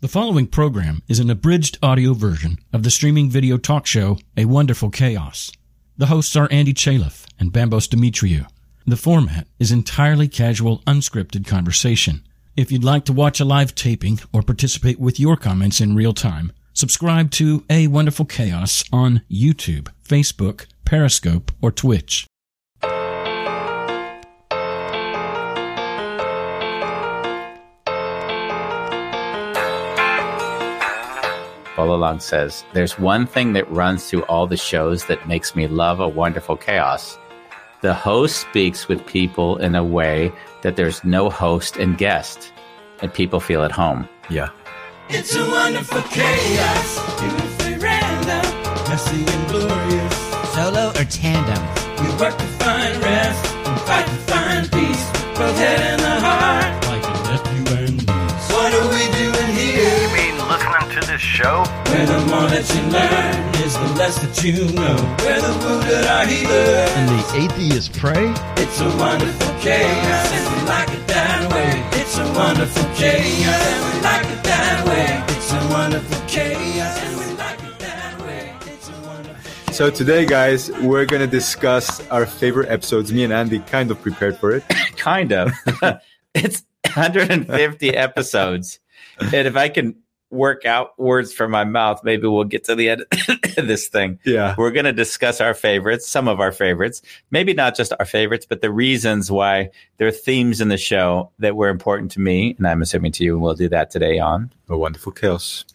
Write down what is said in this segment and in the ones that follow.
The following program is an abridged audio version of the streaming video talk show A Wonderful Chaos. The hosts are Andy Chaliff and Bambos Demetriou. The format is entirely casual, unscripted conversation. If you'd like to watch a live taping or participate with your comments in real time, subscribe to A Wonderful Chaos on YouTube, Facebook, Periscope, or Twitch. Bolalong says, there's one thing that runs through all the shows that makes me love A Wonderful Chaos. The host speaks with people in a way that there's no host and guest, and people feel at home. Yeah. It's a wonderful chaos, beautifully random, messy and glorious. Solo or tandem? We work to find rest and fight to find peace, both head and the heart, Like a nephew and niece. what are we doing here? You mean listening to this show? Where the more that you learn is the less that you know. Where the wounded are healed. And the atheists pray? It's a wonderful chaos, and we like it that way. It's a wonderful chaos, and we like it that way. It's a wonderful chaos, and we like it that way. It's a wonderful. So today, guys, we're going to discuss our favorite episodes. Me and Andy kind of prepared for it. Kind of. It's 150 episodes. And if I can work out words from my mouth, maybe we'll get to the end of this thing. Yeah. We're going to discuss our favorites, some of our favorites, maybe not just our favorites, but the reasons why there are themes in the show that were important to me, and I'm assuming to you, and we'll do that today on A Wonderful Chaos.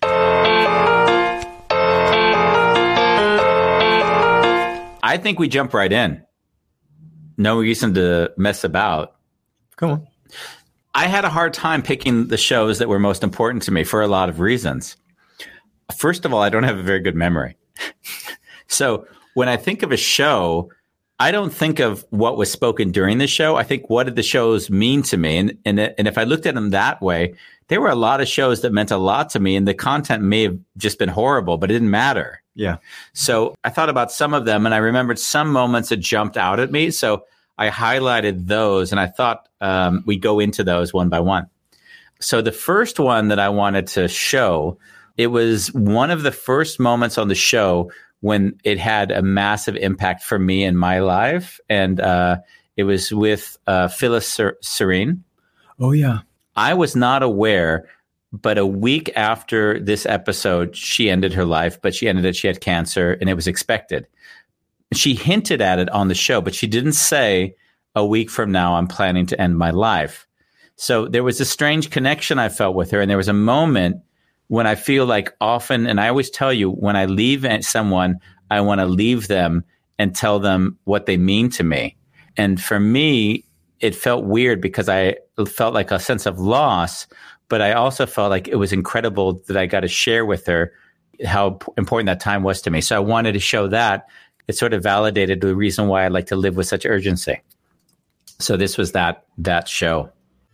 I think we jump right in. No reason to mess about. Come on. I had a hard time picking the shows that were most important to me for a lot of reasons. First of all, I don't have a very good memory. So when I think of a show, I don't think of what was spoken during the show. I think, what did the shows mean to me? And if I looked at them that way, there were a lot of shows that meant a lot to me, and the content may have just been horrible, but it didn't matter. Yeah. So I thought about some of them, and I remembered some moments that jumped out at me. So I highlighted those, and I thought we'd go into those one by one. So the first one that I wanted to show, it was one of the first moments on the show when it had a massive impact for me in my life, and it was with Phyllis Serene. Oh, yeah. I was not aware, but a week after this episode, she ended her life, but she ended it. She had cancer, and it was expected. She hinted at it on the show, but she didn't say, a week from now, I'm planning to end my life. So there was a strange connection I felt with her. And there was a moment when I feel like often, and I always tell you, when I leave someone, I want to leave them and tell them what they mean to me. And for me, it felt weird because I felt like a sense of loss, but I also felt like it was incredible that I got to share with her how important that time was to me. So I wanted to show that. It sort of validated the reason why I like to live with such urgency. So this was that show.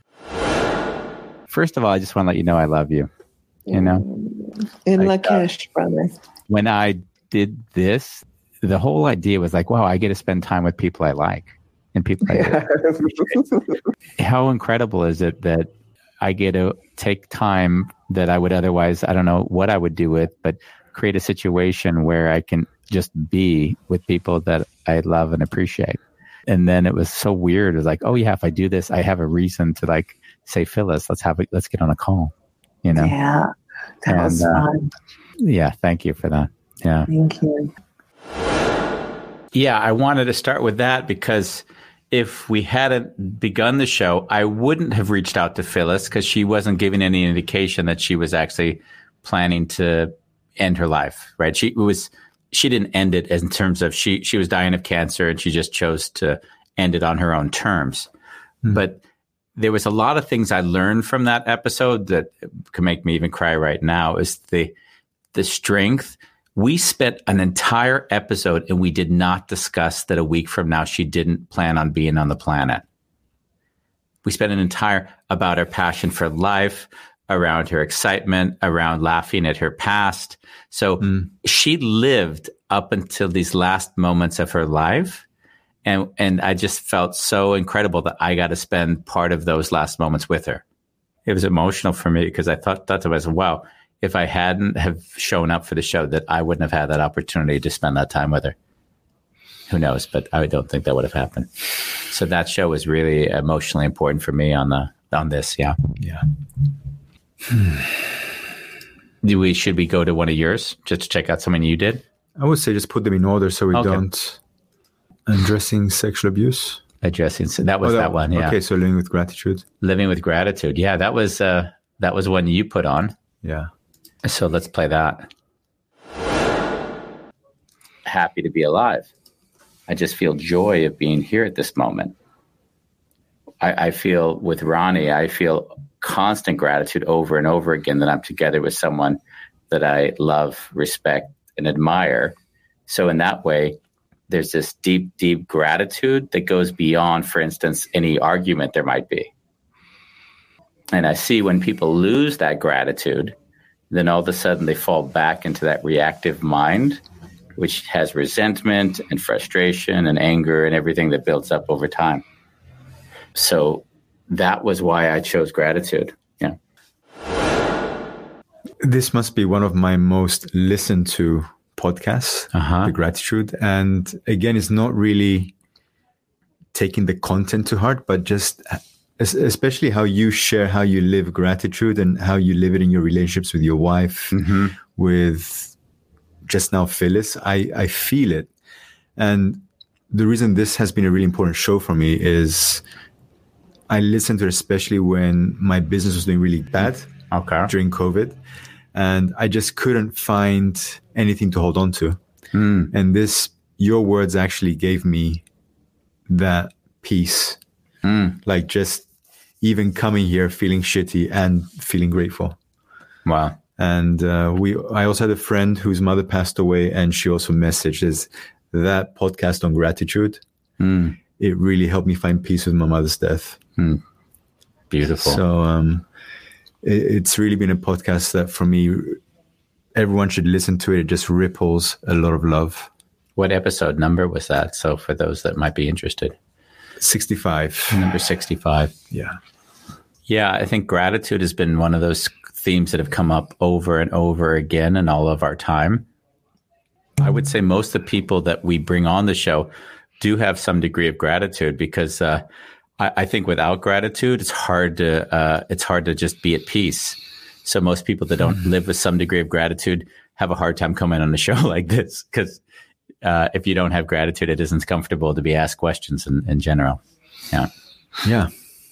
First of all, I just want to let you know I love you. You know? In Lakesh, brother. When I did this, the whole idea was like, wow, I get to spend time with people I like and people I How incredible is it that I get to take time that I would otherwise, I don't know what I would do with, but create a situation where I can just be with people that I love and appreciate. And then it was so weird. It was like, oh yeah, if I do this, I have a reason to like say, Phyllis, let's get on a call, you know? Yeah. That was fun. Yeah. Thank you for that. Yeah. Thank you. Yeah. I wanted to start with that because if we hadn't begun the show, I wouldn't have reached out to Phyllis because she wasn't giving any indication that she was actually planning to end her life, right? She didn't end it in terms of she was dying of cancer and she just chose to end it on her own terms. Mm. But there was a lot of things I learned from that episode that can make me even cry right now is the strength. We spent an entire episode and we did not discuss that a week from now she didn't plan on being on the planet. We spent an entire about her passion for life, around her excitement, around laughing at her past. So she lived up until these last moments of her life. And I just felt so incredible that I got to spend part of those last moments with her. It was emotional for me because I thought to myself, wow, if I hadn't have shown up for the show, that I wouldn't have had that opportunity to spend that time with her. Who knows? But I don't think that would have happened. So that show was really emotionally important for me on this. Yeah. Yeah. Should we go to one of yours just to check out something you did? I would say just put them in order so we Okay. don't. Addressing sexual abuse. Addressing. So that was that one. Yeah. Okay, so living with gratitude. Living with gratitude. Yeah, that was one you put on. Yeah. So let's play that. Happy to be alive. I just feel joy of being here at this moment. I feel with Ronnie, I feel constant gratitude over and over again that I'm together with someone that I love, respect, and admire. So in that way, there's this deep, deep gratitude that goes beyond, for instance, any argument there might be. And I see when people lose that gratitude, then all of a sudden they fall back into that reactive mind, which has resentment and frustration and anger and everything that builds up over time. So that was why I chose gratitude. Yeah. This must be one of my most listened to podcasts, Uh-huh. the gratitude. And again, it's not really taking the content to heart, but just especially how you share how you live gratitude and how you live it in your relationships with your wife, with just now Phyllis. I feel it. And the reason this has been a really important show for me is I listened to it especially when my business was doing really bad during COVID. And I just couldn't find anything to hold on to. And your words actually gave me that peace. Like just even coming here feeling shitty and feeling grateful. Wow. And I also had a friend whose mother passed away, and she also messaged that podcast on gratitude. It really helped me find peace with my mother's death. Beautiful. So it's really been a podcast that for me, everyone should listen to it. It just ripples a lot of love. What episode number was that? So for those that might be interested. 65. Number 65. Yeah. Yeah, I think gratitude has been one of those themes that have come up over and over again in all of our time. I would say most of the people that we bring on the show do have some degree of gratitude because I think without gratitude, it's hard to just be at peace. So most people that don't live with some degree of gratitude have a hard time coming on a show like this because if you don't have gratitude, it isn't comfortable to be asked questions in general. Yeah. Yeah.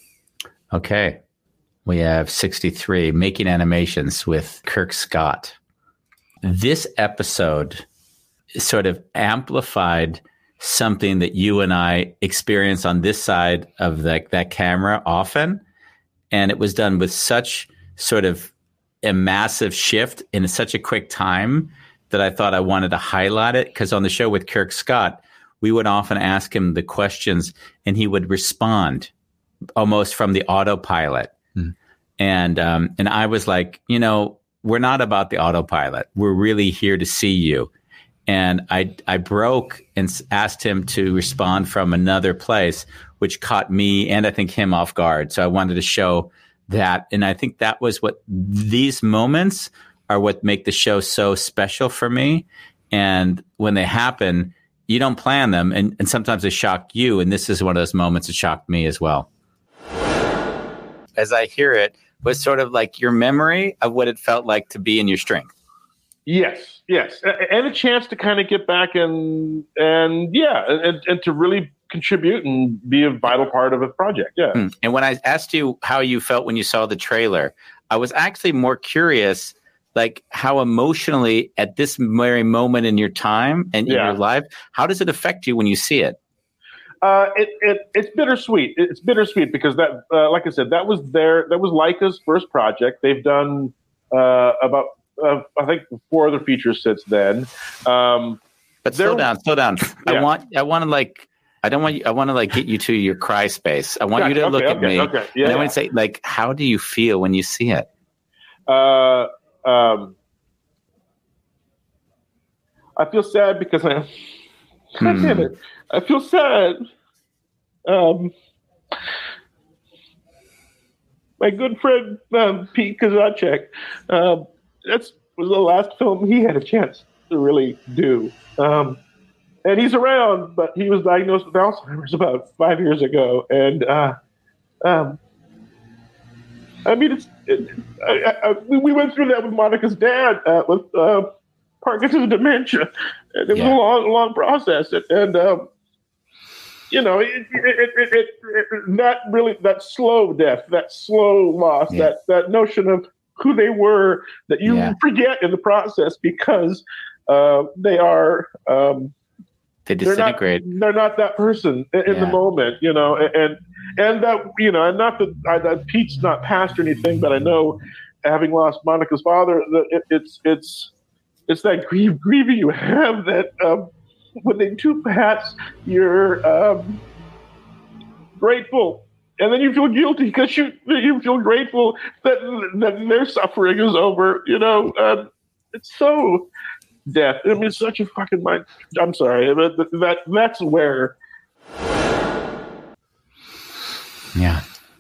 Okay. We have 63, Making Animations with Kirk Scott. This episode sort of amplified something that you and I experience on this side of that camera often. And it was done with such sort of a massive shift in such a quick time that I thought I wanted to highlight it. Because on the show with Kirk Scott, we would often ask him the questions and he would respond almost from the autopilot. And I was like, we're not about the autopilot. We're really here to see you. And I broke and asked him to respond from another place, which caught me and I think him off guard. So I wanted to show that. And I think that was what these moments are what make the show so special for me. And when they happen, you don't plan them. And sometimes they shock you. And this is one of those moments that shocked me as well. As I hear it, was sort of like your memory of what it felt like to be in your strength. Yes. And a chance to kind of get back and to really contribute and be a vital part of a project. Yeah. And when I asked you how you felt when you saw the trailer, I was actually more curious, like how emotionally at this very moment in your time and in your life, how does it affect you when you see it? It's bittersweet. It's bittersweet because that, like I said, that was Laika's first project. They've done about I think 4 other features since then. But slow down. Yeah. I want to get you to your cry space. I want you to look at me. Okay. Yeah, and I want to say, like, how do you feel when you see it? I feel sad because God damn it. I feel sad. my good friend Pete Kazacek. That was the last film he had a chance to really do. And he's around, but he was diagnosed with Alzheimer's about 5 years ago. And I mean, we went through that with Monica's dad with Parkinson's dementia. And it was a long process. And that slow death, that slow loss, that notion of who they were that you forget in the process because they are. They disintegrate. They're not that person in the moment, and that, and not that Pete's not past or anything, but I know, having lost Monica's father, that it's that grieving you have that when they do pass, you're grateful, and then you feel guilty because you feel grateful that their suffering is over. It's so. Death. I mean, it's such a fucking mind. I'm sorry, but that's where. Yeah.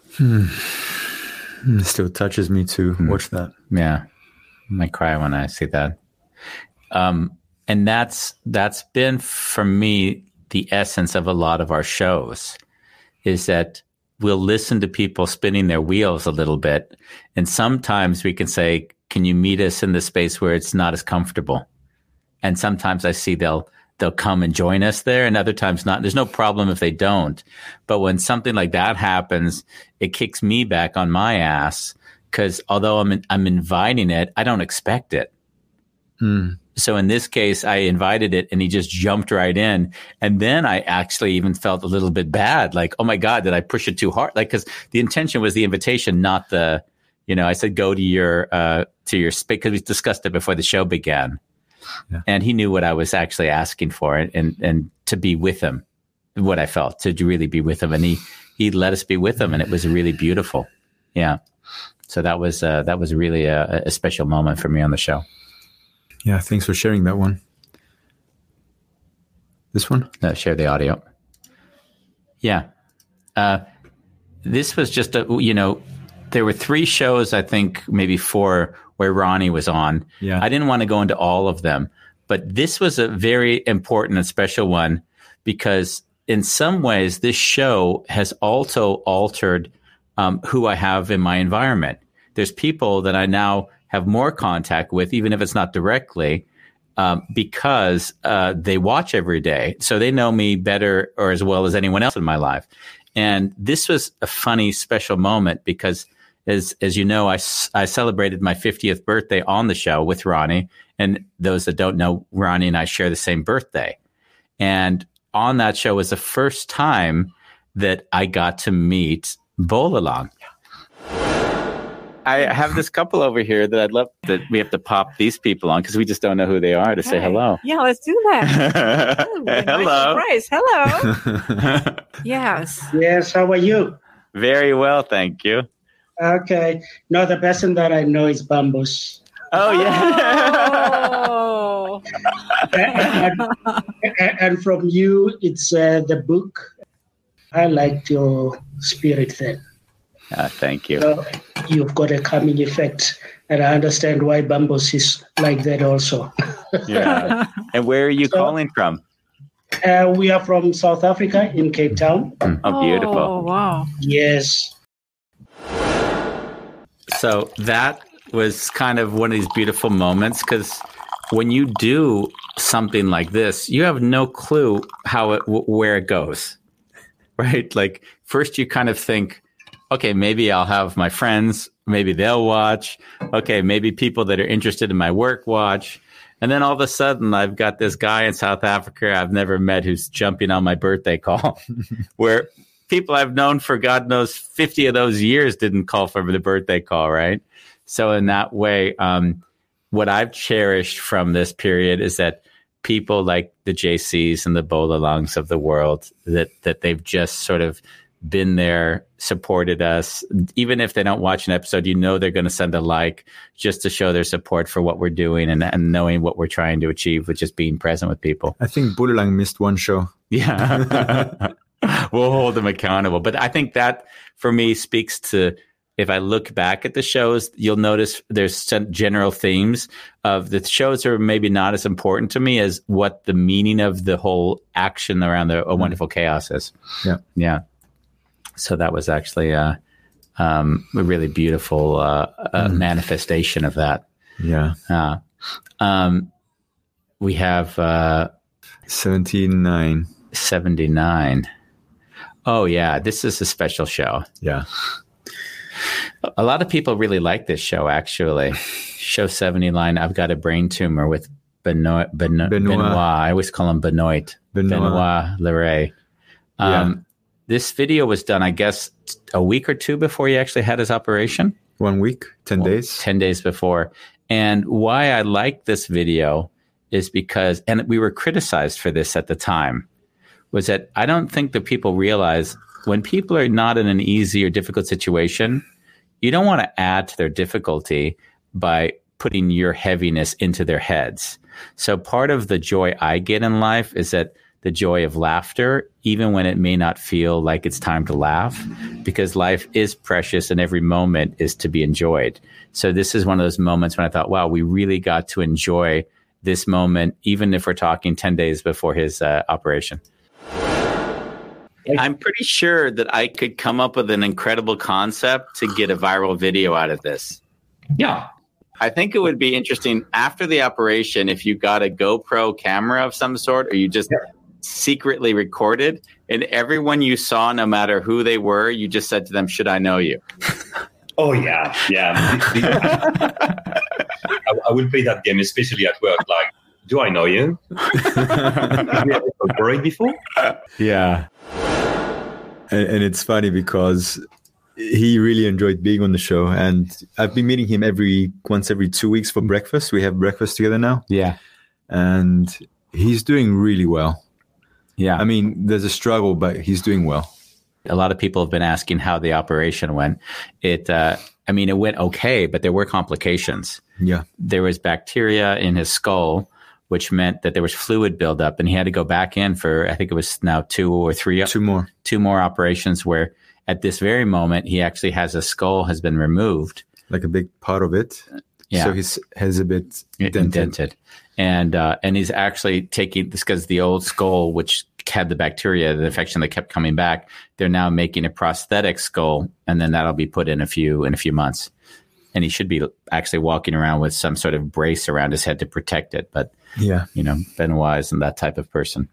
It still touches me to watch that. Yeah, I might cry when I see that. And that's been for me the essence of a lot of our shows, is that we'll listen to people spinning their wheels a little bit, and sometimes we can say, "Can you meet us in the space where it's not as comfortable?" And sometimes I see they'll come and join us there, and other times not. There's no problem if they don't. But when something like that happens, it kicks me back on my ass, because although I'm inviting it, I don't expect it. So in this case, I invited it, and he just jumped right in. And then I actually even felt a little bit bad, like, oh my God, did I push it too hard? Like, because the intention was the invitation, not the, I said go to your space, because we discussed it before the show began. Yeah. And he knew what I was actually asking for, and to be with him, what I felt, to really be with him. And he let us be with him, and it was really beautiful. Yeah. So that was really a special moment for me on the show. Yeah. Thanks for sharing that one. This one? Share the audio. Yeah. This was just there were 3 shows, I think maybe 4, where Ronnie was on. Yeah. I didn't want to go into all of them, but this was a very important and special one, because in some ways this show has also altered who I have in my environment. There's people that I now have more contact with, even if it's not directly, because they watch every day. So they know me better or as well as anyone else in my life. And this was a funny, special moment because, as you know, I celebrated my 50th birthday on the show with Ronnie. And those that don't know, Ronnie and I share the same birthday. And on that show was the first time that I got to meet Bolalang. I have this couple over here that I'd love that we have to pop these people on, because we just don't know who they are, to say hello. Yeah, let's do that. Hello. Nice surprise. Hello. Yes. Yes, how are you? Very well, thank you. Okay. No, the person that I know is Bambus. Oh, yeah. Oh. and from you, it's the book. I liked your spirit then. Thank you. You've got a calming effect, and I understand why Bambus is like that also. Yeah. And where are you calling from? We are from South Africa, in Cape Town. Oh, beautiful. Oh, wow. Yes. So that was kind of one of these beautiful moments, because when you do something like this, you have no clue where it goes, right? Like, first you kind of think, okay, maybe I'll have my friends, maybe they'll watch. Okay, maybe people that are interested in my work watch. And then all of a sudden, I've got this guy in South Africa I've never met who's jumping on my birthday call, where people I've known for God knows 50 of those years didn't call for the birthday call, right? So in that way, what I've cherished from this period is that people like the JCs and the Bolalangs of the world, that they've just sort of been there, supported us. Even if they don't watch an episode, they're going to send a like just to show their support for what we're doing and knowing what we're trying to achieve with just being present with people. I think Bolalang missed one show. Yeah. We'll hold them accountable. But I think that, for me, speaks to if I look back at the shows, you'll notice there's some general themes of the shows are maybe not as important to me as what the meaning of the whole action around the A Wonderful Chaos is. Yeah. Yeah. So that was actually a really beautiful manifestation of that. Yeah. We have 79. 79. Oh, yeah. This is a special show. Yeah. A lot of people really like this show, actually. Show 79, I've Got a Brain Tumor with Benoit. I always call him Benoit. Benoit Leray. This video was done, I guess, a week or two before he actually had his operation. 1 week, 10 days. 10 days before. And why I like this video is because, and we were criticized for this at the time, was that I don't think that people realize when people are not in an easy or difficult situation, you don't want to add to their difficulty by putting your heaviness into their heads. So part of the joy I get in life is that the joy of laughter, even when it may not feel like it's time to laugh, because life is precious and every moment is to be enjoyed. So this is one of those moments when I thought, wow, we really got to enjoy this moment, even if we're talking 10 days before his operation. I'm pretty sure that I could come up with an incredible concept to get a viral video out of this. Yeah. I think it would be interesting after the operation if you got a GoPro camera of some sort, or you just secretly recorded, and everyone you saw, no matter who they were, you just said to them, "Should I know you?" Oh, yeah. I will play that game, especially at work. Like, do I know you? Have we ever collaborated before? Yeah. And it's funny because he really enjoyed being on the show. And I've been meeting him once every 2 weeks for breakfast. We have breakfast together now. Yeah. And he's doing really well. Yeah. I mean, there's a struggle, but he's doing well. A lot of people have been asking how the operation went. It went okay, but there were complications. Yeah. There was bacteria in his skull, which meant that there was fluid buildup, and he had to go back in for, I think it was now two more operations, where at this very moment, he actually has a skull has been removed. Like a big part of it. Yeah. So his head is a bit dented. And he's actually taking this because the old skull, which had the bacteria, the infection that kept coming back, they're now making a prosthetic skull, and then that'll be put in a few months. And he should be actually walking around with some sort of brace around his head to protect it. But, Benoit isn't that type of person.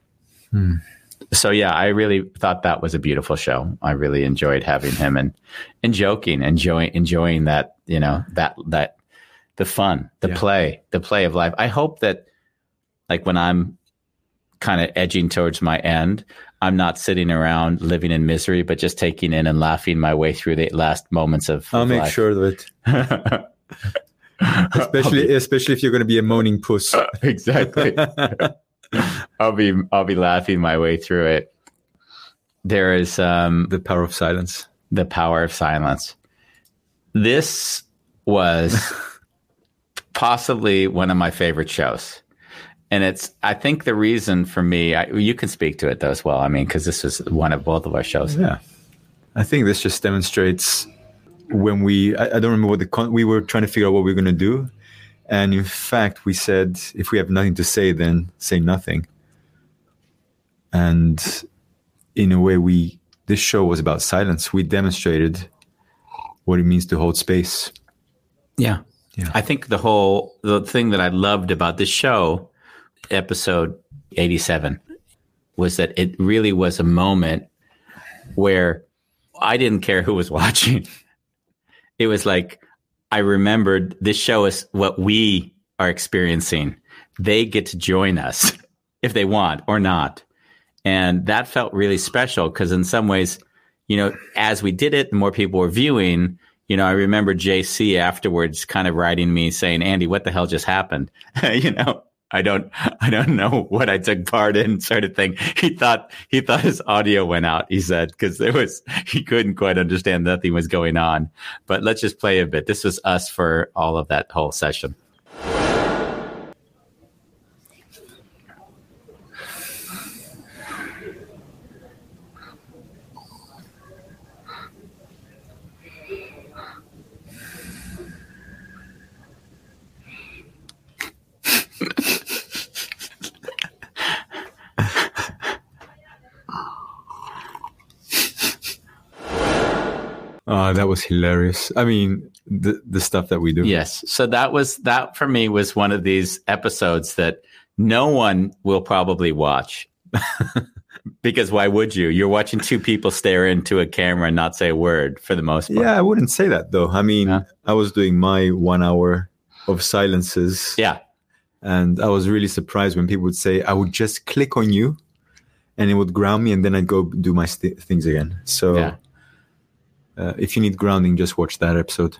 So, yeah, I really thought that was a beautiful show. I really enjoyed having him and joking, enjoying that, that the fun, the play of life. I hope that, like, when I'm kind of edging towards my end, I'm not sitting around living in misery, but just taking in and laughing my way through the last moments of I'll make life. sure of it. especially if you're going to be a moaning puss. Exactly. I'll be laughing my way through it. There is the power of silence. The power of silence. This was possibly one of my favorite shows. And I think the reason for me, you can speak to it though as well. I mean, because this was one of both of our shows. Yeah. I think this just demonstrates when I don't remember what we were trying to figure out what we were going to do. And in fact, we said, if we have nothing to say, then say nothing. And in a way, this show was about silence. We demonstrated what it means to hold space. Yeah. I think the thing that I loved about this show, episode 87, was that it really was a moment where I didn't care who was watching. It was like, I remembered this show is what we are experiencing. They get to join us if they want or not. And that felt really special because in some ways, as we did it, the more people were viewing, I remember JC afterwards kind of writing me saying, "Andy, what the hell just happened?" I don't know what I took part in, sort of thing. He thought his audio went out, he said, because he couldn't quite understand, nothing was going on. But let's just play a bit. This was us for all of that whole session. That was hilarious. I mean, the stuff that we do. Yes. So that for me was one of these episodes that no one will probably watch. Because why would you? You're watching two people stare into a camera and not say a word for the most part. Yeah, I wouldn't say that though. I mean, I was doing my 1 hour of silences. Yeah. And I was really surprised when people would say, I would just click on you and it would ground me and then I'd go do my things again. So if you need grounding, just watch that episode.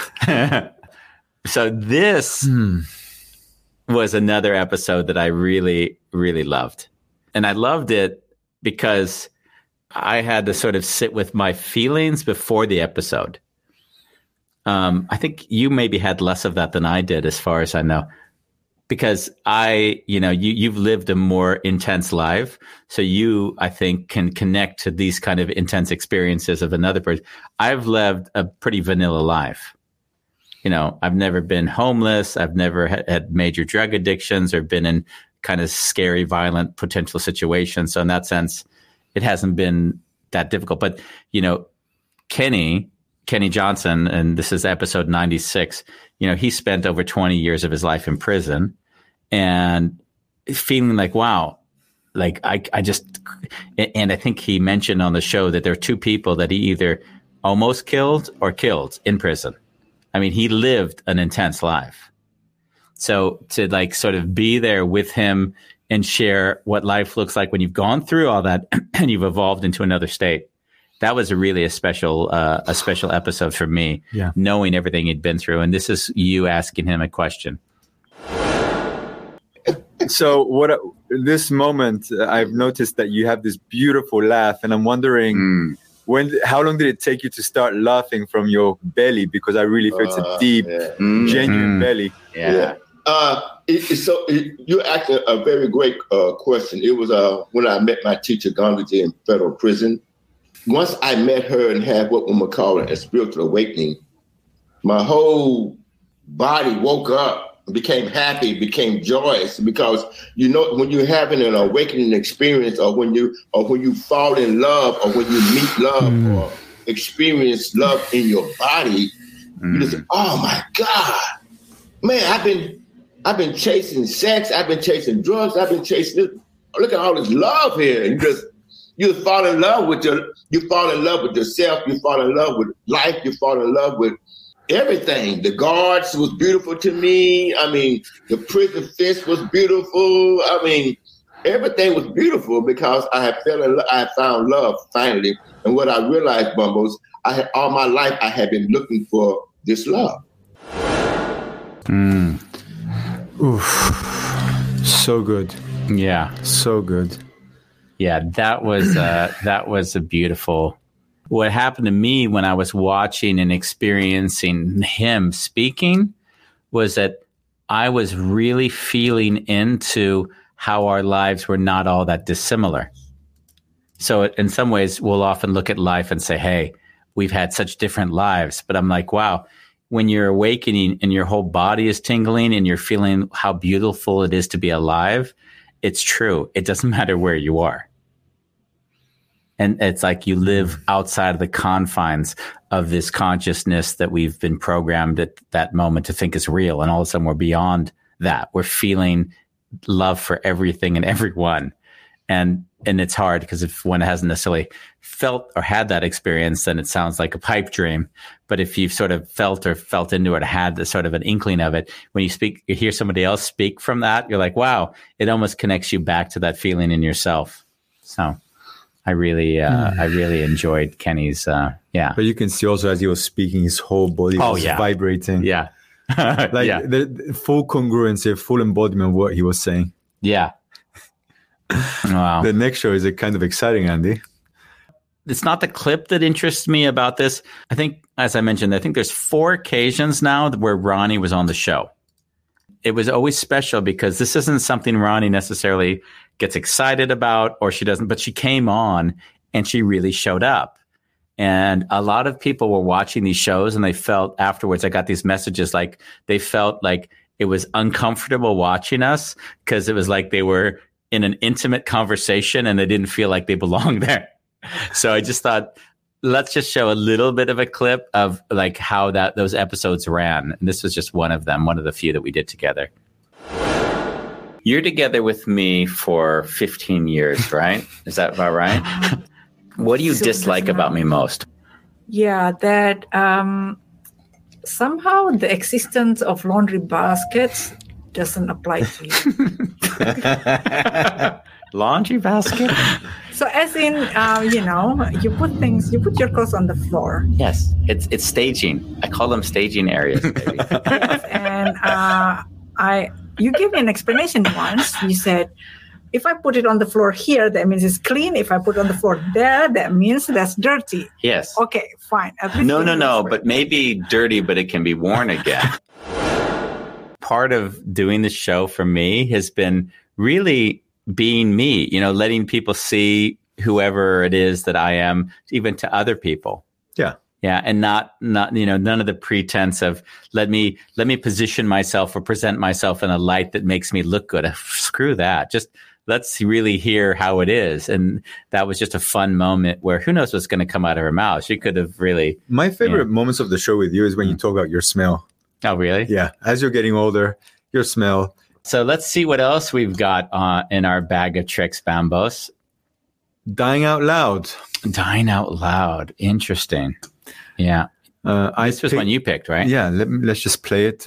So this was another episode that I really, really loved. And I loved it because I had to sort of sit with my feelings before the episode. I think you maybe had less of that than I did, as far as I know. Because you've lived a more intense life. So you, I think, can connect to these kind of intense experiences of another person. I've lived a pretty vanilla life. I've never been homeless. I've never had major drug addictions or been in kind of scary, violent potential situations. So in that sense, it hasn't been that difficult. But, Kenny Johnson, and this is episode 96, he spent over 20 years of his life in prison and feeling like, wow, like I just, and I think he mentioned on the show that there are two people that he either almost killed or killed in prison. I mean, he lived an intense life. So to like sort of be there with him and share what life looks like when you've gone through all that and you've evolved into another state. That was a special episode for me, knowing everything he'd been through. And this is you asking him a question. So this moment, I've noticed that you have this beautiful laugh, and I'm wondering how long did it take you to start laughing from your belly? Because I really feel it's a deep, genuine belly. Yeah. You asked a very great question. It was when I met my teacher, Gandhi, in federal prison. Once I met her and had what we call a spiritual awakening, my whole body woke up, became happy, became joyous, because when you're having an awakening experience, or when you fall in love, or when you meet love or experience love in your body, you just say, oh my God, man, I've been chasing sex, I've been chasing drugs, I've been chasing this. Look at all this love here. And you fall in love with yourself, you fall in love with life, you fall in love with everything. The guards was beautiful to me. I mean, the prison fence was beautiful. I mean, everything was beautiful because I found love finally. And what I realized, Bumbles, all my life I had been looking for this love. Oof. So good. Yeah. So good. Yeah, that was a beautiful. What happened to me when I was watching and experiencing him speaking was that I was really feeling into how our lives were not all that dissimilar. So in some ways, we'll often look at life and say, hey, we've had such different lives. But I'm like, wow, when you're awakening and your whole body is tingling and you're feeling how beautiful it is to be alive, it's true. It doesn't matter where you are. And it's like you live outside of the confines of this consciousness that we've been programmed at that moment to think is real. And all of a sudden we're beyond that. We're feeling love for everything and everyone. And it's hard because if one hasn't necessarily felt or had that experience, then it sounds like a pipe dream. But if you've sort of felt into it, had the sort of an inkling of it, when you hear somebody else speak from that, you're like, wow, it almost connects you back to that feeling in yourself. So I really enjoyed Kenny's, But you can see also as he was speaking, his whole body was vibrating. Yeah. The full congruency, full embodiment of what he was saying. Yeah. Wow. The next show is kind of exciting, Andy. It's not the clip that interests me about this. I think, as I mentioned, there's 4 occasions now where Ronnie was on the show. It was always special because this isn't something Ronnie necessarily gets excited about, or she doesn't, but she came on and she really showed up. And a lot of people were watching these shows and they felt afterwards, I got these messages like they felt like it was uncomfortable watching us because it was like they were in an intimate conversation and they didn't feel like they belonged there. So I just thought, let's just show a little bit of a clip of like how those episodes ran. And this was just one of them, one of the few that we did together. You're together with me for 15 years, right? Is that about right? What do you dislike about me most? Yeah, that somehow the existence of laundry baskets doesn't apply to you. Laundry basket? So as in, you put your clothes on the floor. Yes, it's staging. I call them staging areas. Baby. Yes, and you gave me an explanation once. You said, if I put it on the floor here, that means it's clean. If I put it on the floor there, that means that's dirty. Yes. Okay, fine. No, but maybe dirty, but it can be worn again. Part of doing the show for me has been really being me, letting people see whoever it is that I am, even to other people. Yeah. Yeah. And not, none of the pretense of let me position myself or present myself in a light that makes me look good. Screw that. Just let's really hear how it is. And that was just a fun moment where who knows what's going to come out of her mouth. She could have really. My favorite moments of the show with you is when you talk about your smell. Oh, really? Yeah. As you're getting older, your smell. So let's see what else we've got in our bag of tricks, Bambos. Dying out loud. Dying out loud. Interesting. Yeah. This was one you picked, right? Yeah. Let's just play it.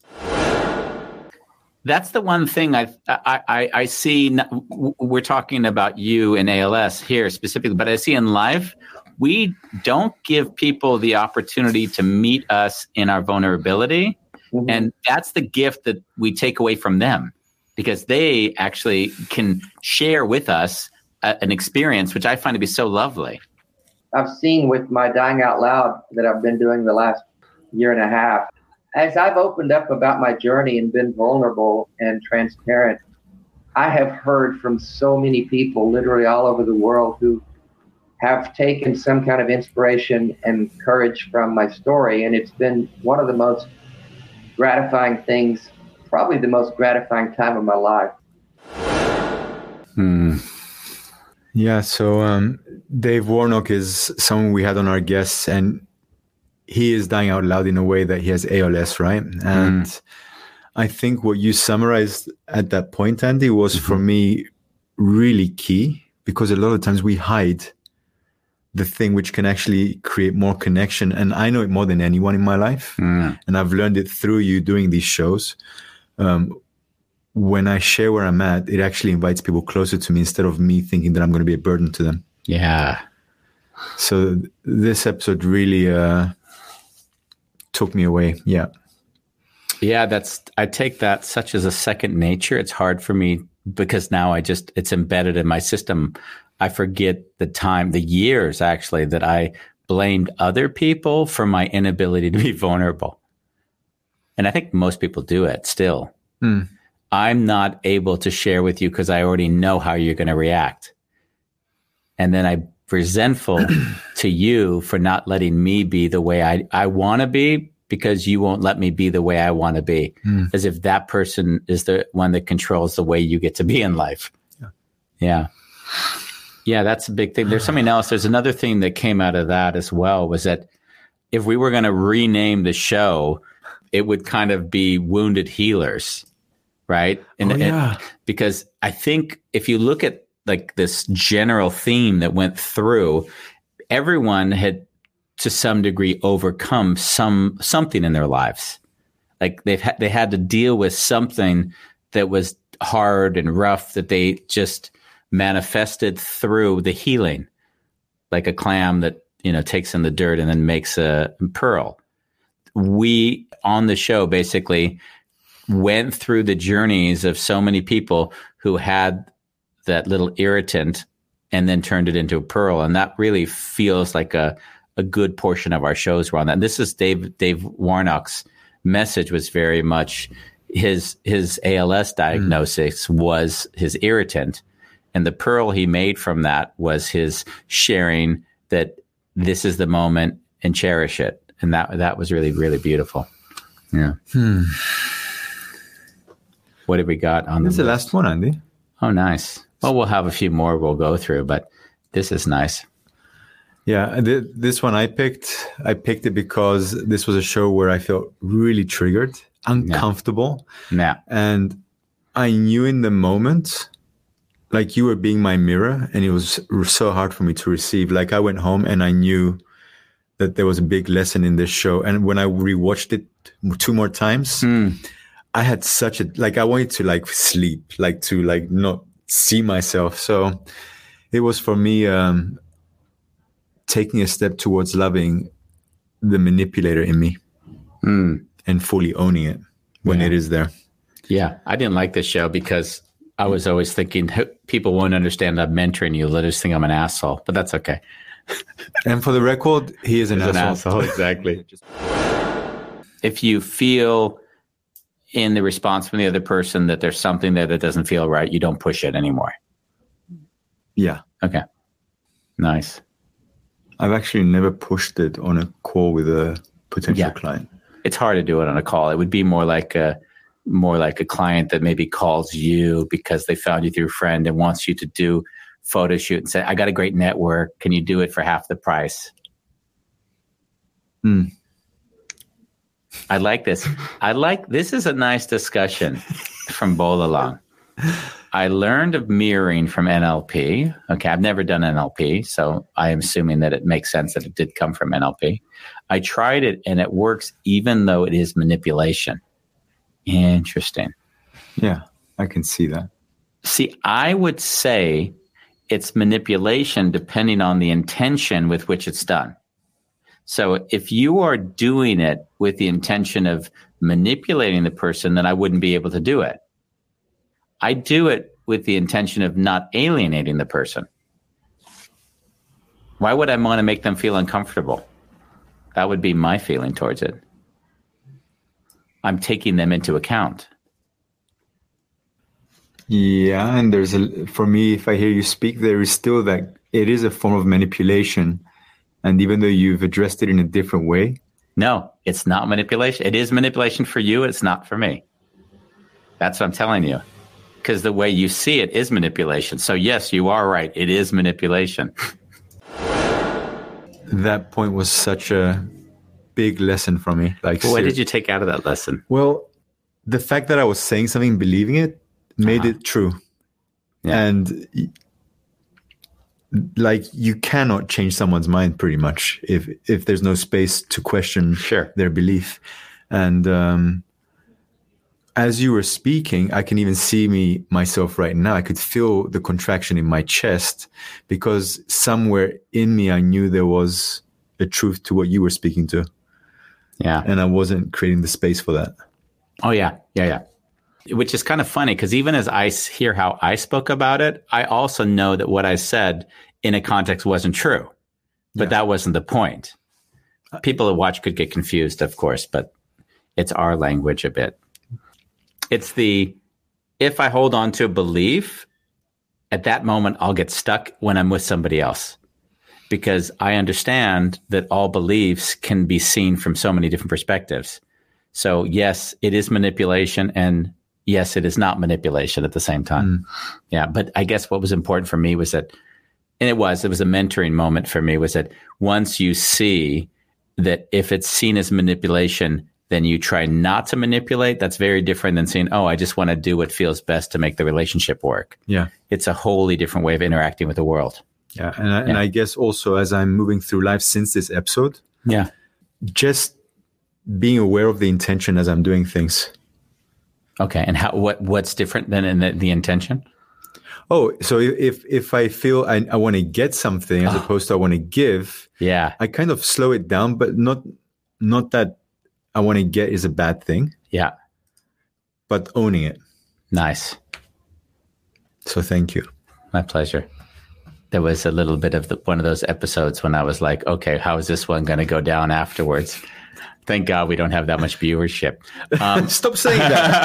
That's the one thing I see. We're talking about you and ALS here specifically, but I see in life, we don't give people the opportunity to meet us in our vulnerability. Mm-hmm. And that's the gift that we take away from them because they actually can share with us an experience, which I find to be so lovely. I've seen with my Dying Out Loud that I've been doing the last year and a half, as I've opened up about my journey and been vulnerable and transparent, I have heard from so many people literally all over the world who have taken some kind of inspiration and courage from my story. And it's been one of the most gratifying things, probably the most gratifying time of my life. Yeah, so Dave Warnock is someone we had on our guests, and he is dying out loud in a way that he has ALS, right? And I think what you summarized at that point, Andy, was for me really key, because a lot of times we hide the thing which can actually create more connection. And I know it more than anyone in my life. And I've learned it through you doing these shows. When I share where I'm at, it actually invites people closer to me instead of me thinking that I'm going to be a burden to them. Yeah. So this episode really took me away. Yeah. Yeah, I take that such as a second nature. It's hard for me because now it's embedded in my system. I forget the years actually that I blamed other people for my inability to be vulnerable. And I think most people do it still. I'm not able to share with you because I already know how you're going to react. And then I'm resentful to you for not letting me be the way I want to be, because you won't let me be the way I want to be, as if that person is the one that controls the way you get to be in life. Yeah. Yeah, that's a big thing. There's something else. There's another thing that came out of that as well, was that if we were going to rename the show, it would kind of be Wounded Healers, right? And because I think if you look at like this general theme that went through, everyone had to some degree overcome something in their lives. Like they had to deal with something that was hard and rough that they just manifested through the healing, like a clam that, takes in the dirt and then makes a pearl. We on the show basically went through the journeys of so many people who had that little irritant and then turned it into a pearl. And that really feels like a good portion of our shows were on that. And this is Dave Warnock's message was very much his ALS diagnosis was his irritant. And the pearl he made from that was his sharing that this is the moment and cherish it. And that was really, really beautiful. Yeah. What have we got on This is the the list? last one, Andy. Oh, nice. Well, we'll have a few more we'll go through, but this is nice. Yeah, this one I picked it because this was a show where I felt really triggered, uncomfortable. Yeah. And I knew in the moment, like you were being my mirror, and it was so hard for me to receive. Like I went home and I knew that there was a big lesson in this show. And when I rewatched it 2 more times, I had such a, like I wanted to like sleep, like to like not see myself. So it was for me taking a step towards loving the manipulator in me and fully owning it when it is there. Yeah, I didn't like this show because I was always thinking people won't understand I'm mentoring you. They'll just think I'm an asshole, but that's okay. And for the record, he is an asshole. Exactly. If you feel in the response from the other person that there's something there that doesn't feel right, you don't push it anymore. Yeah. Okay. Nice. I've actually never pushed it on a call with a potential client. It's hard to do it on a call. It would be more like a client that maybe calls you because they found you through a friend and wants you to do photo shoot and say, I got a great network. Can you do it for half the price? I like this. This is a nice discussion from Bolalang. I learned of mirroring from NLP. Okay, I've never done NLP, so I am assuming that it makes sense that it did come from NLP. I tried it and it works even though it is manipulation. Interesting. Yeah, I can see that. See, I would say it's manipulation depending on the intention with which it's done. So if you are doing it with the intention of manipulating the person, then I wouldn't be able to do it. I do it with the intention of not alienating the person. Why would I want to make them feel uncomfortable? That would be my feeling towards it. I'm taking them into account. Yeah, and for me, if I hear you speak, there is still that it is a form of manipulation. And even though you've addressed it in a different way. No, it's not manipulation. It is manipulation for you. It's not for me. That's what I'm telling you. Because the way you see it is manipulation. So yes, you are right. It is manipulation. That point was such a big lesson for me. Like, what did you take out of that lesson? Well, the fact that I was saying something, believing it, made it true. Yeah. And like you cannot change someone's mind pretty much if there's no space to question their belief. And as you were speaking, I can even see myself right now. I could feel the contraction in my chest because somewhere in me, I knew there was a truth to what you were speaking to. Yeah. And I wasn't creating the space for that. Oh, yeah. Yeah. Which is kind of funny because even as I hear how I spoke about it, I also know that what I said in a context wasn't true, but that wasn't the point. People that watch could get confused, of course, but it's our language a bit. It's if I hold on to a belief, at that moment, I'll get stuck when I'm with somebody else because I understand that all beliefs can be seen from so many different perspectives. So yes, it is manipulation and yes, it is not manipulation at the same time. Yeah. But I guess what was important for me was that, and it was a mentoring moment for me was that once you see that if it's seen as manipulation, then you try not to manipulate. That's very different than saying, oh, I just want to do what feels best to make the relationship work. Yeah. It's a wholly different way of interacting with the world. Yeah. And I guess also as I'm moving through life since this episode, just being aware of the intention as I'm doing things. Okay. And what's different than in the intention? Oh, so if I feel I want to get something as opposed to I want to give, I kind of slow it down, but not that I want to get is a bad thing. Yeah. But owning it. Nice. So thank you. My pleasure. There was a little bit of one of those episodes when I was like, okay, how is this one going to go down afterwards? Thank God we don't have that much viewership. Stop saying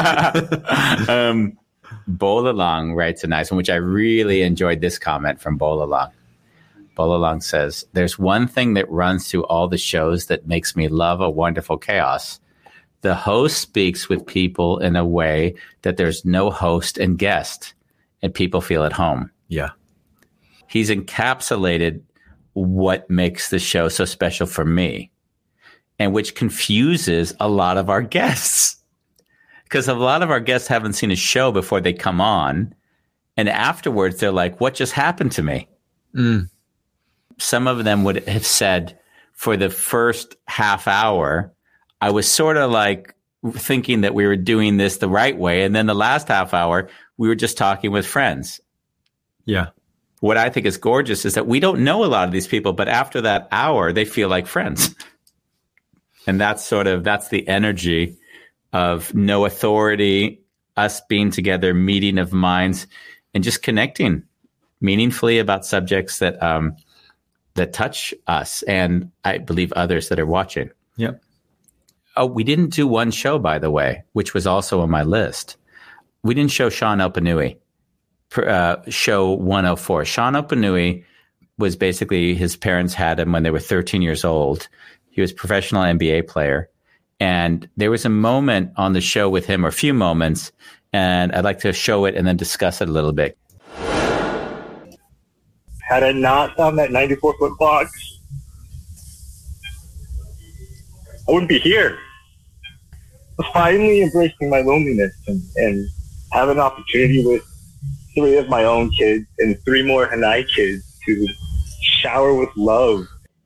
that. Bolalang writes a nice one, which I really enjoyed this comment from Bolalang. Bolalang says, there's one thing that runs through all the shows that makes me love A Wonderful Chaos. The host speaks with people in a way that there's no host and guest, and people feel at home. Yeah. He's encapsulated what makes the show so special for me, and which confuses a lot of our guests. Because a lot of our guests haven't seen a show before they come on, and afterwards they're like, what just happened to me? Some of them would have said, for the first half hour, I was sort of like thinking that we were doing this the right way. And then the last half hour, we were just talking with friends. Yeah. What I think is gorgeous is that we don't know a lot of these people, but after that hour, they feel like friends. And that's the energy of no authority, us being together, meeting of minds, and just connecting meaningfully about subjects that touch us and I believe others that are watching. Yep. Oh, we didn't do one show, by the way, which was also on my list. We didn't show Sean Opunui, show 104. Sean Opunui was basically, his parents had him when they were 13 years old. He was a professional NBA player. And there was a moment on the show with him, or a few moments, and I'd like to show it and then discuss it a little bit. Had I not found that 94-foot box, I wouldn't be here. Finally embracing my loneliness and have an opportunity with 3 of my own kids and 3 more Hanai kids to shower with love.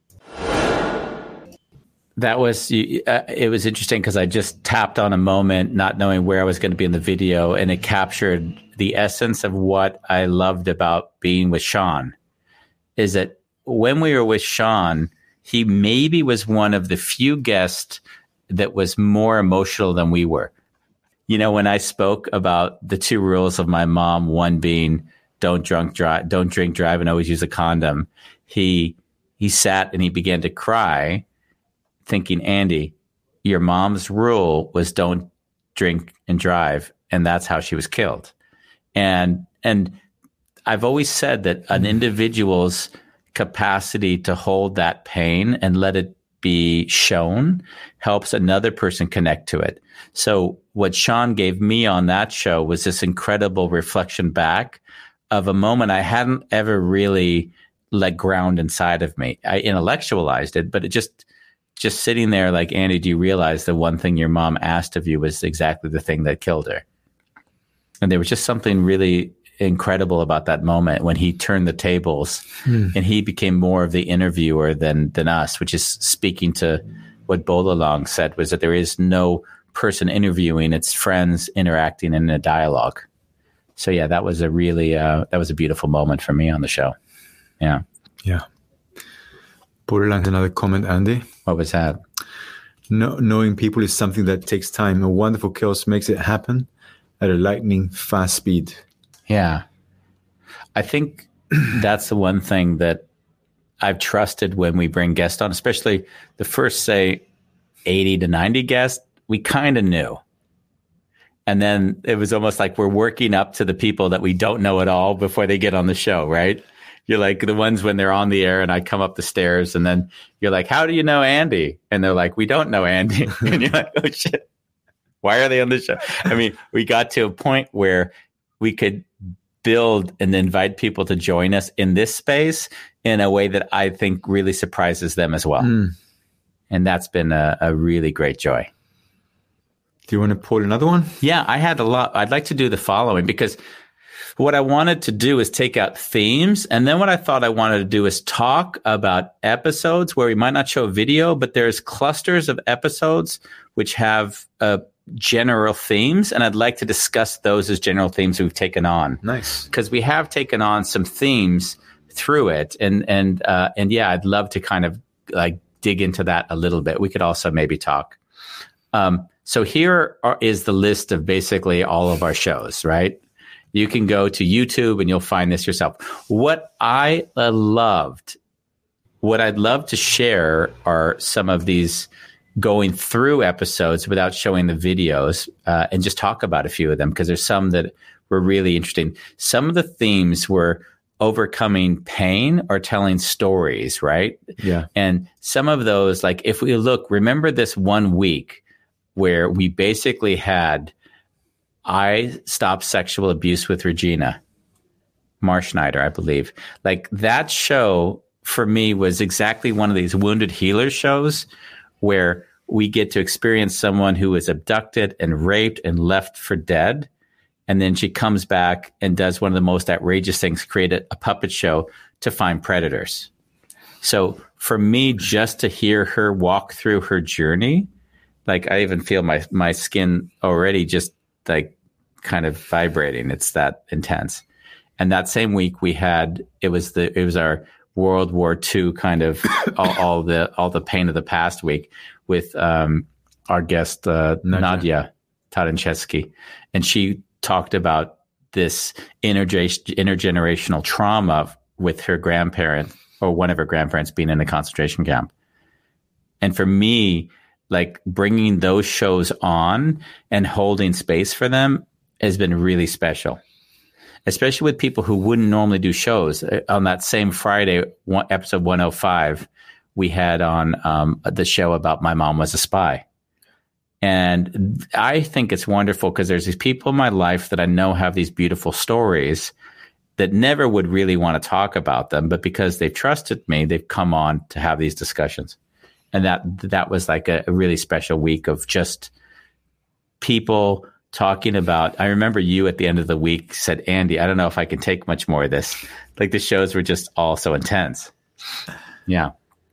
That was, it was interesting because I just tapped on a moment, not knowing where I was going to be in the video, and it captured the essence of what I loved about being with Sean. Is that when we were with Sean, he maybe was one of the few guests that was more emotional than we were. You know, when I spoke about the 2 rules of my mom, one being don't drink, drive, and always use a condom, he sat and he began to cry, thinking, Andy, your mom's rule was don't drink and drive, and that's how she was killed. And I've always said that an individual's capacity to hold that pain and let it be shown helps another person connect to it. So what Sean gave me on that show was this incredible reflection back of a moment I hadn't ever really let ground inside of me. I intellectualized it, but it just sitting there like, Andy, do you realize the one thing your mom asked of you was exactly the thing that killed her? And there was just something really incredible about that moment when he turned the tables and he became more of the interviewer than us, which is speaking to what Bolalang said, was that there is no person interviewing, it's friends interacting in a dialogue. So yeah, that was a really, that was a beautiful moment for me on the show. Yeah. Yeah. Bolalang, another comment, Andy. What was that? Knowing people is something that takes time. A wonderful chaos makes it happen at a lightning fast speed. Yeah. I think that's the one thing that I've trusted when we bring guests on, especially the first, say, 80 to 90 guests, we kind of knew. And then it was almost like we're working up to the people that we don't know at all before they get on the show, right? You're like the ones when they're on the air and I come up the stairs and then you're like, how do you know Andy? And they're like, we don't know Andy. And you're like, oh shit, why are they on the show? I mean, we got to a point where we could build and invite people to join us in this space in a way that I think really surprises them as well. And that's been a really great joy. Do you want to pull another one? Yeah, I had a lot. I'd like to do the following because what I wanted to do is take out themes. And then what I thought I wanted to do is talk about episodes where we might not show a video, but there's clusters of episodes which have general themes. And I'd like to discuss those as general themes we've taken on. Nice. Because we have taken on some themes through it. And yeah, I'd love to kind of like dig into that a little bit. We could also maybe talk. So here is the list of basically all of our shows, right? You can go to YouTube and you'll find this yourself. What I loved, what I'd love to share are some of these going through episodes without showing the videos and just talk about a few of them because there's some that were really interesting. Some of the themes were overcoming pain or telling stories, right? Yeah. And some of those, like if we look, remember this one week where we basically had I Stopped Sexual Abuse with Regina Marschneider, I believe. Like that show for me was exactly one of these wounded healers shows where we get to experience someone who was abducted and raped and left for dead. And then she comes back and does one of the most outrageous things, create a puppet show to find predators. So for me, just to hear her walk through her journey, like I even feel my skin already just like kind of vibrating. It's that intense. And that same week we had, it was our World War II kind of all the pain of the past week with our guest Nadia Taranchesky, and she talked about this intergenerational trauma with her grandparent or one of her grandparents being in a concentration camp. And for me, like bringing those shows on and holding space for them has been really special. Especially with people who wouldn't normally do shows. On that same Friday, episode 105, we had on the show about My Mom Was a Spy. And I think it's wonderful because there's these people in my life that I know have these beautiful stories that never would really want to talk about them, but because they've trusted me, they've come on to have these discussions. And that was like a really special week of just people talking about, I remember you at the end of the week said, Andy, I don't know if I can take much more of this. Like the shows were just all so intense. Yeah.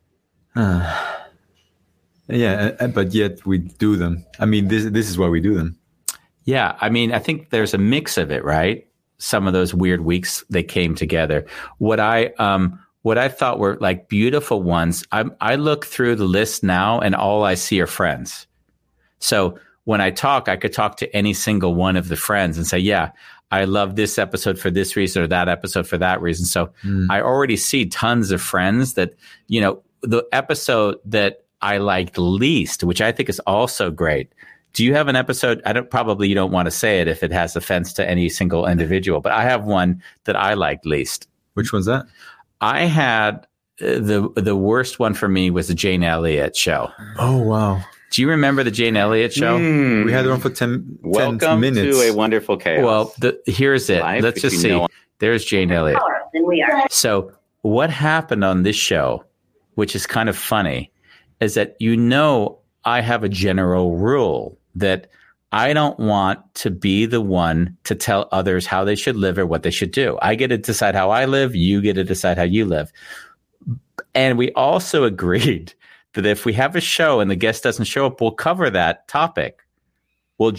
Yeah, but yet we do them. I mean, this is why we do them. Yeah, I mean, I think there's a mix of it, right? Some of those weird weeks they came together. What I thought were like beautiful ones, I look through the list now and all I see are friends. So when I talk, I could talk to any single one of the friends and say, yeah, I love this episode for this reason or that episode for that reason. So I already see tons of friends that, you know, the episode that I liked least, which I think is also great. Do you have an episode? You don't want to say it if it has offense to any single individual, but I have one that I liked least. Which one's that? I had the worst one for me was the Jane Elliott show. Oh, wow. Do you remember the Jane Elliott show? We had it on for 10 Welcome minutes. to a wonderful chaos. Well, here's it. Life, let's just see. There's Jane Elliott. So what happened on this show, which is kind of funny, is that I have a general rule that I don't want to be the one to tell others how they should live or what they should do. I get to decide how I live. You get to decide how you live. And we also agreed that if we have a show and the guest doesn't show up, we'll cover that topic. We'll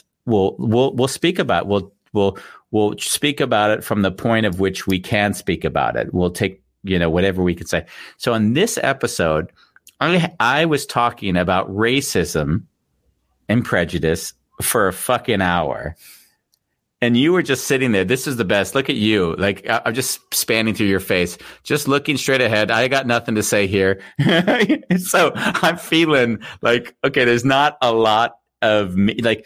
speak about it. We'll speak about it from the point of which we can speak about it. We'll take, whatever we can say. So on this episode, I was talking about racism and prejudice for a fucking hour. And you were just sitting there. This is the best. Look at you. Like, I'm just spanning through your face, just looking straight ahead. I got nothing to say here. So I'm feeling like, okay, there's not a lot of me. Like,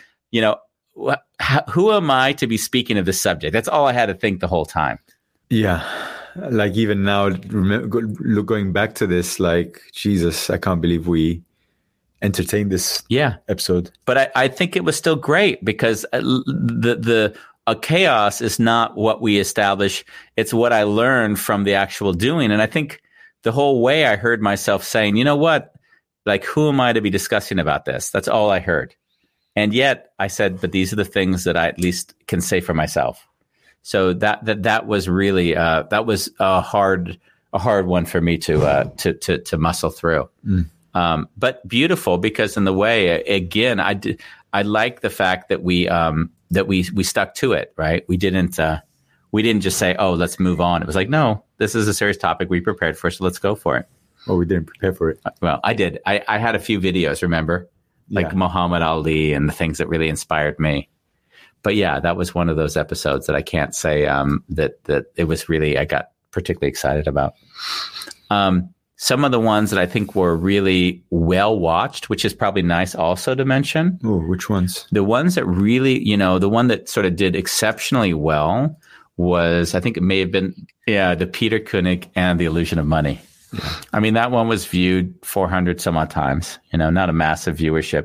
who am I to be speaking of this subject? That's all I had to think the whole time. Yeah. Like even now, going back to this, like, Jesus, I can't believe we entertained this episode. But I think it was still great because the chaos is not what we establish. It's what I learned from the actual doing. And I think the whole way I heard myself saying, you know what, like, who am I to be discussing about this? That's all I heard. And yet I said, but these are the things that I at least can say for myself. So that was really that was a hard one for me to muscle through. But beautiful because in the way, again, I like the fact that we stuck to it, right? We didn't just say, oh, let's move on. It was like, no, this is a serious topic. We prepared for it, so let's go for it. Oh, we didn't prepare for it. Well, I did. I had a few videos, remember? Like Muhammad Ali and the things that really inspired me. But yeah, that was one of those episodes that I can't say that it was really, I got particularly excited about. Some of the ones that I think were really well watched, which is probably nice also to mention. Oh, which ones? The ones that really, the one that sort of did exceptionally well was, I think it may have been, the Peter Koenig and The Illusion of Money. Yeah. I mean, that one was viewed 400 some odd times, not a massive viewership.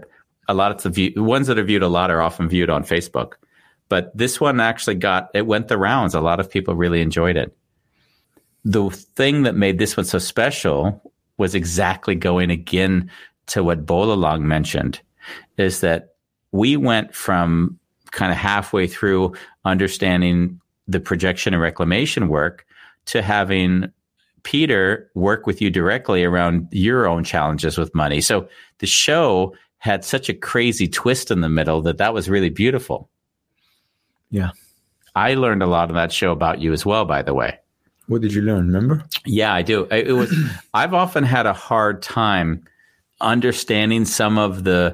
a lot of the ones that are viewed a lot are often viewed on Facebook. But this one actually went the rounds. A lot of people really enjoyed it. The thing that made this one so special was exactly going again to what Bolalang mentioned, is that we went from kind of halfway through understanding the projection and reclamation work to having Peter work with you directly around your own challenges with money. So the show had such a crazy twist in the middle that was really beautiful. Yeah. I learned a lot of that show about you as well, by the way. What did you learn? Remember? Yeah, I do. I've often had a hard time understanding some of the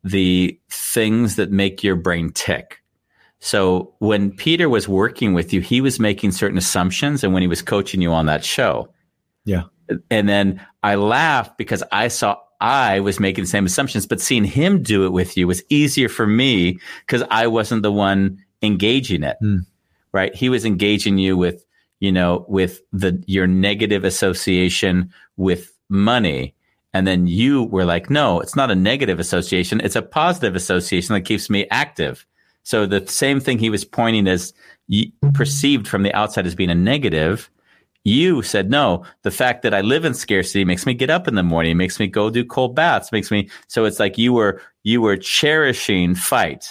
things that make your brain tick. So when Peter was working with you, he was making certain assumptions, and when he was coaching you on that show. Yeah. And then I laughed because I saw I was making the same assumptions, but seeing him do it with you was easier for me because I wasn't the one engaging it. Right? He was engaging you with, with your negative association with money. And then you were like, no, it's not a negative association. It's a positive association that keeps me active. So the same thing he was pointing as perceived from the outside as being a negative, you said, no, the fact that I live in scarcity makes me get up in the morning, makes me go do cold baths, so it's like you were cherishing fight.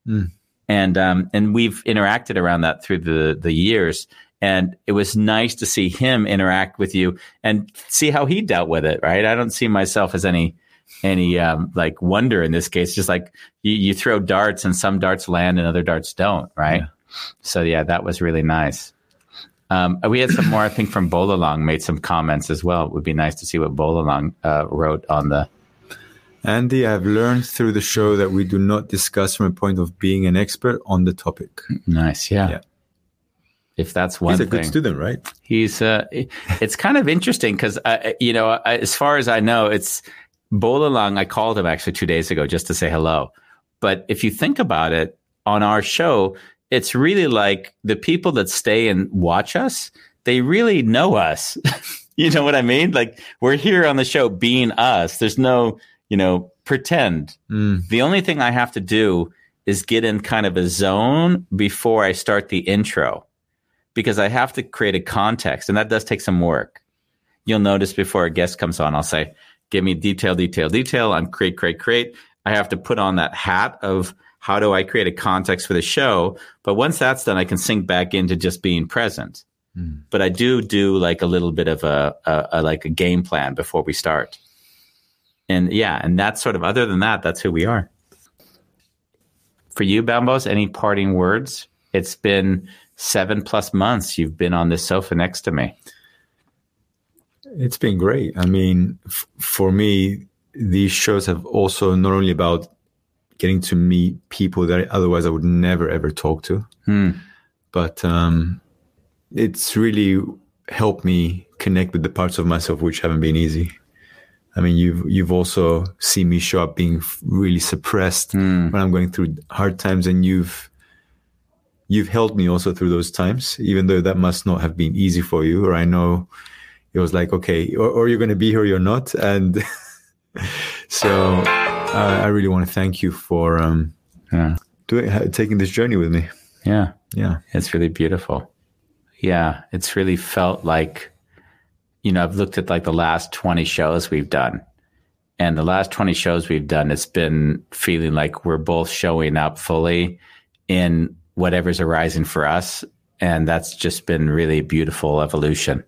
And we've interacted around that through the years. And it was nice to see him interact with you and see how he dealt with it. Right. I don't see myself as any like wonder in this case. Just like you throw darts and some darts land and other darts don't. Right. Yeah. So yeah, that was really nice. We had some more, I think, from Bolalang made some comments as well. It would be nice to see what Bolalang wrote on the. Andy, I've learned through the show that we do not discuss from a point of being an expert on the topic. Nice. Yeah. If that's one thing. He's a good student, right? He's, it's kind of interesting because, as far as I know, it's Bolalang. I called him actually 2 days ago just to say hello. But if you think about it, on our show, it's really like the people that stay and watch us, they really know us. You know what I mean? Like we're here on the show being us. There's no, pretend. The only thing I have to do is get in kind of a zone before I start the intro, because I have to create a context, and that does take some work. You'll notice before a guest comes on, I'll say, give me detail. I'm create. I have to put on that hat of how do I create a context for the show? But once that's done, I can sink back into just being present. But I do like a little bit of a game plan before we start. And yeah, and that's sort of, other than that, that's who we are. For you, Bambos, any parting words? It's been 7+ months you've been on this sofa next to me. It's been great. I mean, for me, these shows have also not only about getting to meet people that otherwise I would never, ever talk to, but it's really helped me connect with the parts of myself which haven't been easy. I mean, you've also seen me show up being really suppressed when I'm going through hard times, and you've helped me also through those times, even though that must not have been easy for you. Or I know it was like, okay, or you're going to be here or you're not. And so I really want to thank you for taking this journey with me. Yeah. Yeah. It's really beautiful. Yeah. It's really felt like, I've looked at like the last 20 shows we've done, and the last 20 shows we've done, it's been feeling like we're both showing up fully in whatever's arising for us. And that's just been really beautiful evolution.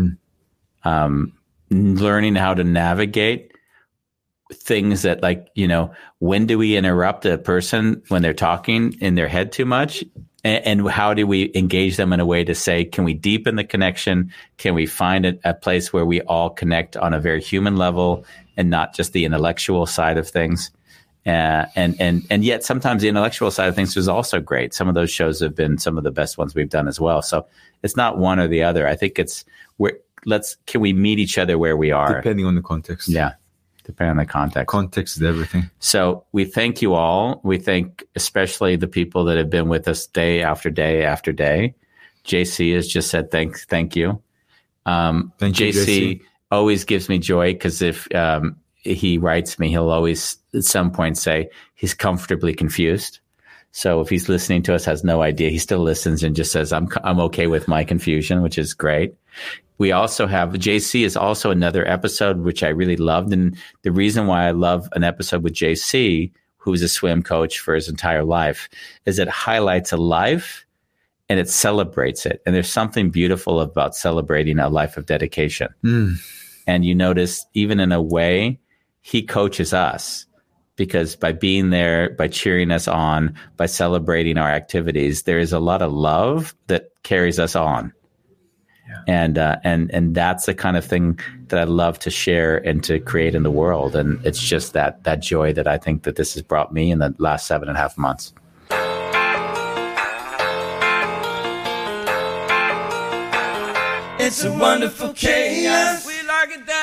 Learning how to navigate things that, like, when do we interrupt a person when they're talking in their head too much? And how do we engage them in a way to say, can we deepen the connection? Can we find a place where we all connect on a very human level and not just the intellectual side of things? And yet sometimes the intellectual side of things is also great. Some of those shows have been some of the best ones we've done as well. So it's not one or the other. I think it's can we meet each other where we are? Depending on the context. Yeah. Depending on the context. Context is everything. So we thank you all. We thank especially the people that have been with us day after day after day. JC has just said thank you. Thank you, JC always gives me joy, because if he writes me, he'll always at some point say he's comfortably confused. So if he's listening to us, has no idea, he still listens and just says, I'm okay with my confusion, which is great. We also have JC is also another episode, which I really loved. And the reason why I love an episode with JC, who's a swim coach for his entire life, is it highlights a life and it celebrates it. And there's something beautiful about celebrating a life of dedication. And you notice, even in a way, he coaches us. Because by being there, by cheering us on, by celebrating our activities, there is a lot of love that carries us on. Yeah. And that's the kind of thing that I love to share and to create in the world. And it's just that joy that I think that this has brought me in the last 7.5 months. It's a wonderful chaos. We like it that